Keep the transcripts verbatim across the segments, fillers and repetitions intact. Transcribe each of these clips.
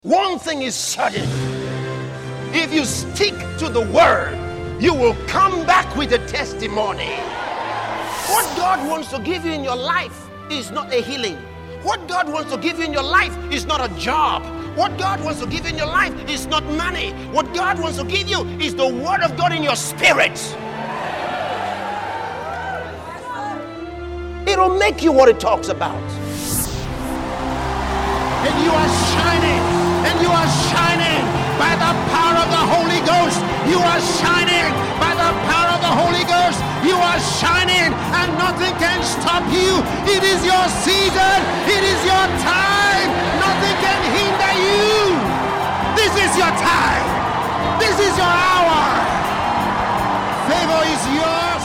One thing is certain. If you stick to the word, you will come back with a testimony. What God wants to give you in your life is not a healing. What God wants to give you in your life is not a job. What God wants to give you in your life is not money. What God wants to give you is the word of God in your spirit. It'll make you what it talks about. And you are shining. And you are shining by the power of the Holy Ghost. You are shining by the power of the Holy Ghost. You are shining and nothing can stop you. It is your season. It is your time. Nothing can hinder you. This is your time. This is your hour. Favor is yours.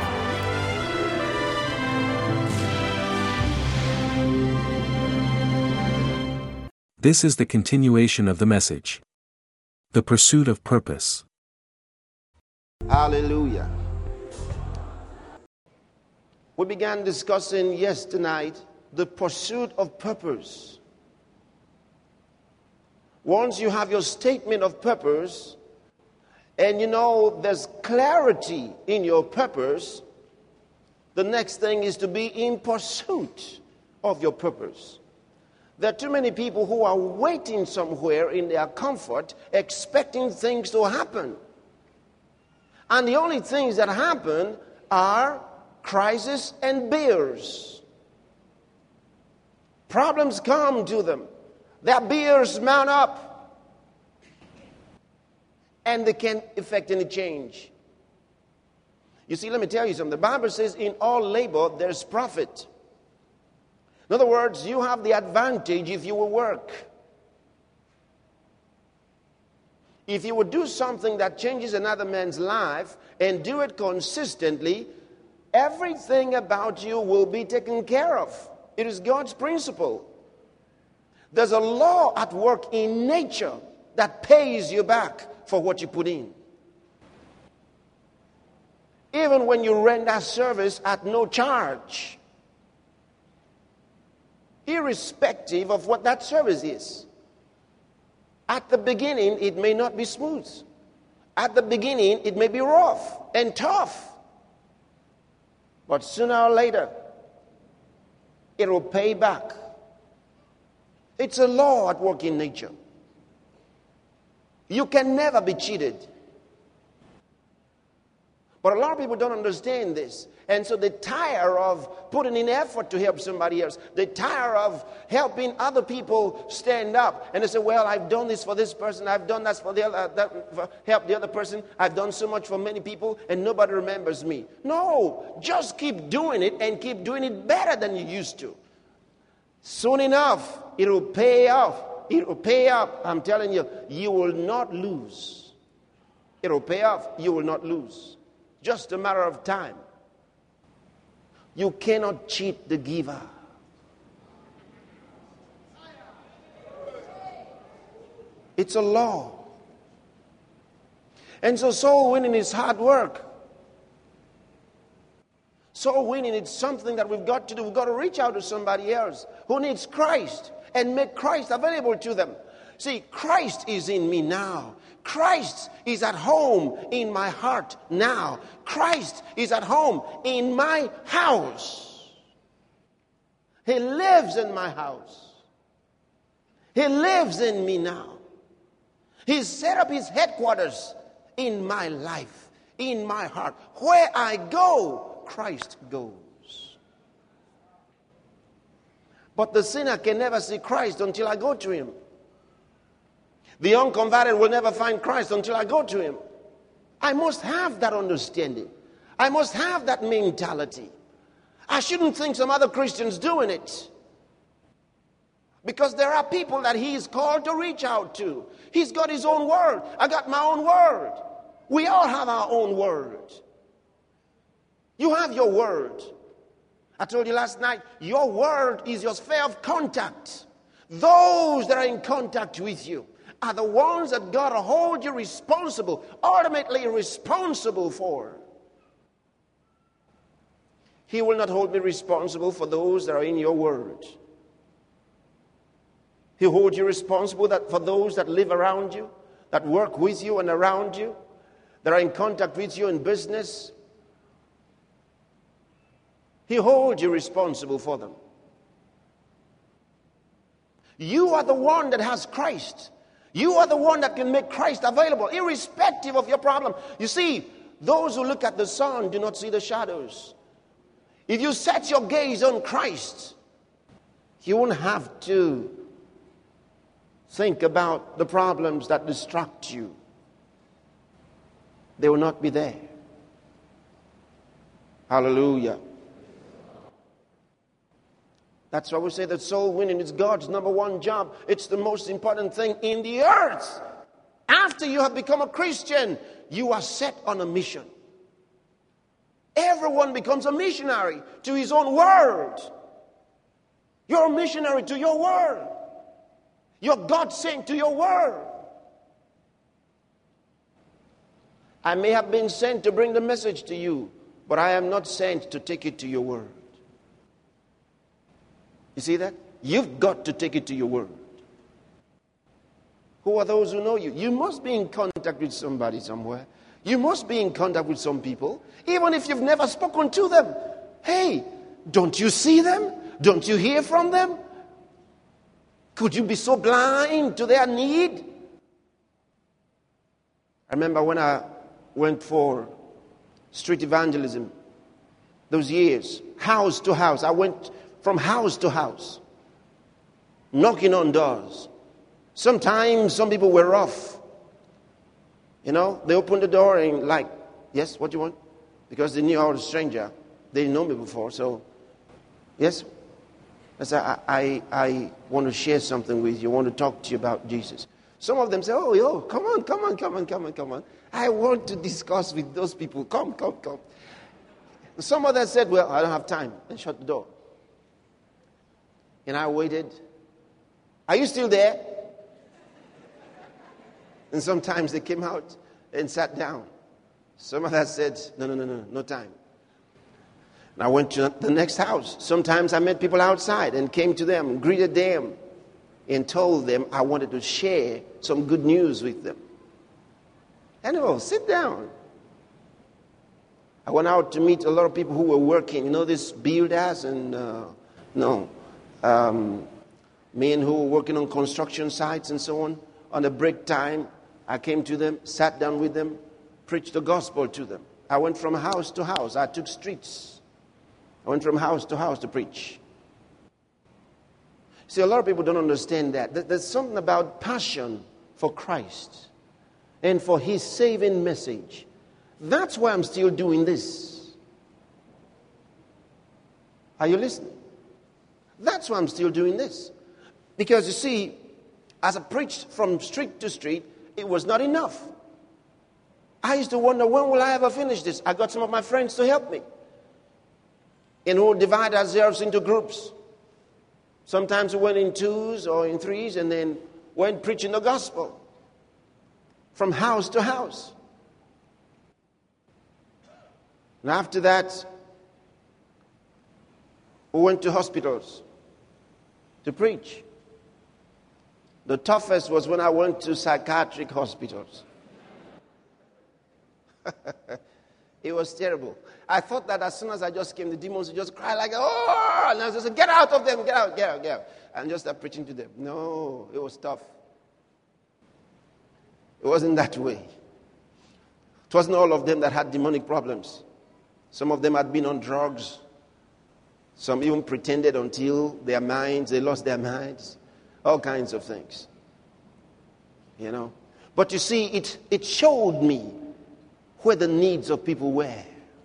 This is the continuation of the message. The pursuit of purpose. Hallelujah. We began discussing yesterday night the pursuit of purpose. Once you have your statement of purpose, and you know there's clarity in your purpose, the next thing is to be in pursuit of your purpose. There are too many people who are waiting somewhere in their comfort, expecting things to happen. And the only things that happen are crises and bears. Problems come to them. Their bears mount up. And they can't effect any change. You see, let me tell you something. The Bible says in all labor there's profit. In other words, you have the advantage if you will work. If you would do something that changes another man's life and do it consistently, everything about you will be taken care of. It is God's principle. There's a law at work in nature that pays you back for what you put in. Even when you render service at no charge, irrespective of what that service is. At the beginning, it may not be smooth. At the beginning, it may be rough and tough. But sooner or later, it will pay back. It's a law at work in nature. You can never be cheated. But a lot of people don't understand this. And so they tire of putting in effort to help somebody else. They tire of helping other people stand up. And they say, well, I've done this for this person. I've done that for the other, that for help the other person. I've done so much for many people and nobody remembers me. No, just keep doing it and keep doing it better than you used to. Soon enough, it will pay off. It will pay off. I'm telling you, you will not lose. It will pay off. You will not lose. Just a matter of time. You cannot cheat the giver. It's a law. And so soul winning is hard work. Soul winning is something that we've got to do. We've got to reach out to somebody else who needs Christ and make Christ available to them. See, Christ is in me now. Christ is at home in my heart now. Christ is at home in my house. He lives in my house. He lives in me now. He's set up his headquarters in my life, in my heart. Where I go, Christ goes. But the sinner can never see Christ until I go to him. The unconverted will never find Christ until I go to him. I must have that understanding. I must have that mentality. I shouldn't think some other Christians doing it. Because there are people that he's called to reach out to. He's got his own word. I got my own word. We all have our own word. You have your word. I told you last night, your word is your sphere of contact. Those that are in contact with you are the ones that God will hold you responsible, ultimately responsible for. He will not hold me responsible for those that are in your word. He holds you responsible that for those that live around you, that work with you and around you, that are in contact with you in business. He holds you responsible for them. You are the one that has Christ. You are the one that can make Christ available, irrespective of your problem. You see, those who look at the sun do not see the shadows. If you set your gaze on Christ, you won't have to think about the problems that distract you. They will not be there. Hallelujah. That's why we say that soul winning is God's number one job. It's the most important thing in the earth. After you have become a Christian, you are set on a mission. Everyone becomes a missionary to his own world. You're a missionary to your world. You're God sent to your world. I may have been sent to bring the message to you, but I am not sent to take it to your world. You see that? You've got to take it to your world. Who are those who know you? You must be in contact with somebody somewhere. You must be in contact with some people, even if you've never spoken to them. Hey, don't you see them? Don't you hear from them? Could you be so blind to their need? I remember when I went for street evangelism, those years, house to house. I went from house to house, knocking on doors. Sometimes some people were rough. You know, they opened the door and like, yes, what do you want? Because they knew I was a stranger. They didn't know me before, so, yes. I said, I, I, I want to share something with you. I want to talk to you about Jesus. Some of them say, oh, yo, come on, come on, come on, come on, come on. I want to discuss with those people. Come, come, come. Some others said, well, I don't have time, and shut the door. And I waited. Are you still there? And sometimes they came out and sat down. Some of us said, no, no, no, no, no time. And I went to the next house. Sometimes I met people outside and came to them, greeted them, and told them I wanted to share some good news with them. And oh, sit down. I went out to meet a lot of people who were working. You know, these builders and, uh, no, um, men who were working on construction sites and so on. On the break time, I came to them, sat down with them, preached the gospel to them. I went from house to house. I took streets. I went from house to house to preach. See, a lot of people don't understand that. There's something about passion for Christ and for His saving message. That's why I'm still doing this. Are you listening? That's why I'm still doing this. Because you see, as I preached from street to street, it was not enough. I used to wonder, when will I ever finish this? I got some of my friends to help me. And we'll divide ourselves into groups. Sometimes we went in twos or in threes and then went preaching the gospel from house to house. And after that, we went to hospitals to preach. The toughest was when I went to psychiatric hospitals. It was terrible. I thought that as soon as I just came, the demons would just cry like, oh, and I was just like, get out of them, get out, get out, get out. And just start preaching to them. No, it was tough. It wasn't that way. It wasn't all of them that had demonic problems. Some of them had been on drugs. Some even pretended until their minds, they lost their minds. All kinds of things. You know. But you see, it, it showed me where the needs of people were.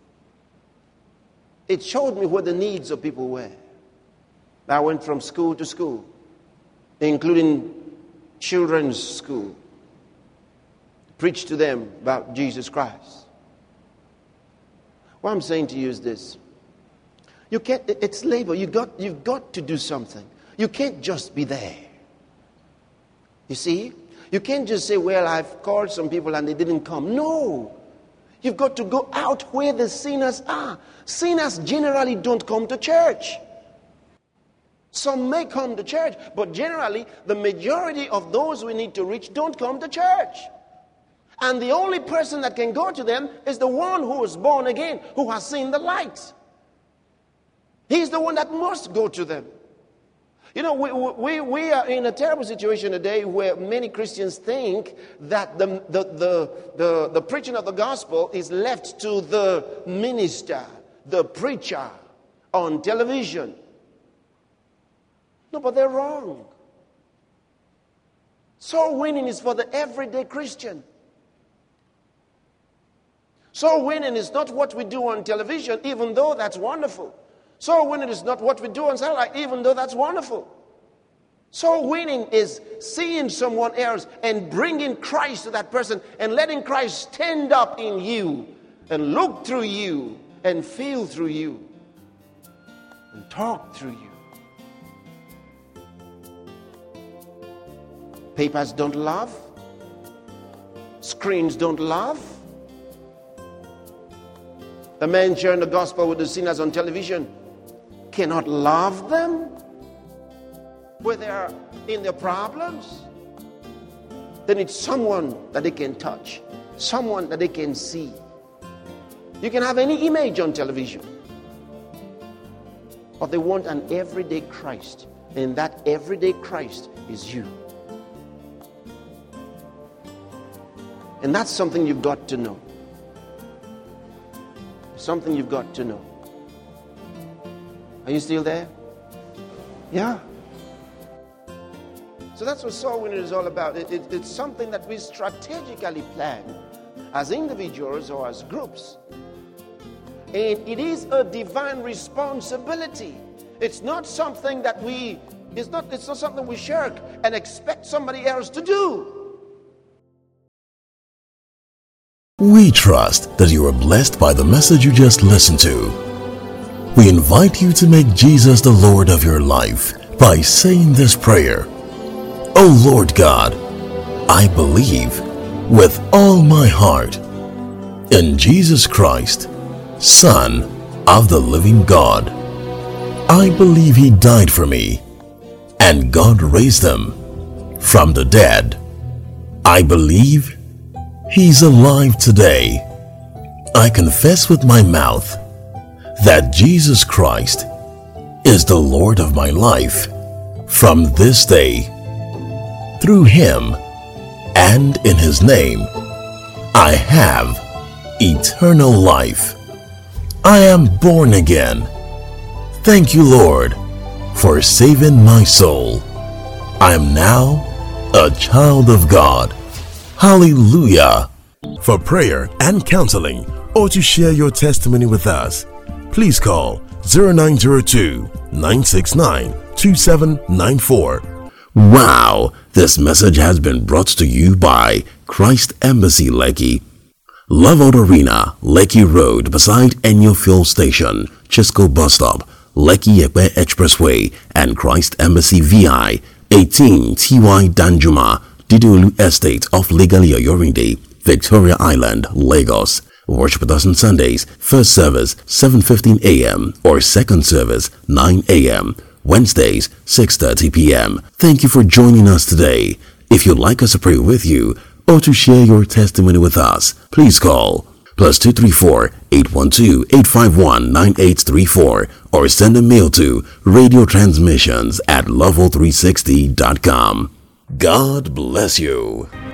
It showed me where the needs of people were. I went from school to school, including children's school, preached to them about Jesus Christ. What I'm saying to you is this. You can't, it's labor. You got, you've got to do something. You can't just be there. You see? You can't just say, well, I've called some people and they didn't come. No. You've got to go out where the sinners are. Sinners generally don't come to church. Some may come to church, but generally, the majority of those we need to reach don't come to church. And the only person that can go to them is the one who is born again, who has seen the light. He's the one that must go to them. You know, we, we, we are in a terrible situation today where many Christians think that the, the, the, the, the preaching of the gospel is left to the minister, the preacher on television. No, but they're wrong. Soul winning is for the everyday Christian. Soul winning is not what we do on television, even though that's wonderful. Soul winning is not what we do on satellite, even though that's wonderful. Soul winning is seeing someone else and bringing Christ to that person and letting Christ stand up in you and look through you and feel through you and talk through you. Papers don't love. Screens don't love. The man sharing the gospel with the sinners on television cannot love them where they are in their problems. They need someone that they can touch, someone that they can see. You can have any image on television, but they want an everyday Christ, and that everyday Christ is you. And that's something you've got to know. Something you've got to know. Are you still there? Yeah. So that's what soul winning is all about. It, it, it's something that we strategically plan as individuals or as groups. And it is a divine responsibility. It's not something that we, it's not, it's not something we shirk and expect somebody else to do. We trust that you are blessed by the message you just listened to. We invite you to make Jesus the Lord of your life by saying this prayer. O Lord God, I believe with all my heart in Jesus Christ, Son of the living God. I believe He died for me and God raised Him from the dead. I believe He's alive today. I confess with my mouth that Jesus Christ is the Lord of my life from this day. Through Him and in His name, I have eternal life. I am born again. Thank you, Lord, for saving my soul. I am now a child of God. Hallelujah. For prayer and counseling or to share your testimony with us, please call zero nine zero two, nine six nine, two seven nine four. Wow, this message has been brought to you by Christ Embassy Lekki, Love Out Arena, Lekki Road beside Enyo Fuel Station, Chisco Bus Stop, Lekki Ekpe Expressway, and Christ Embassy V I, eighteen T Y Danjuma, Didulu Estate off Legally Oyorinde, Victoria Island, Lagos. Worship with us on Sundays, first service seven fifteen a m or second service nine a m Wednesdays six thirty p m Thank you for joining us today. If you'd like us to pray with you or to share your testimony with us, please call plus two three four, eight one two, eight five one, nine eight three four or send a mail to radio transmissions at level three sixty dot com. God bless you.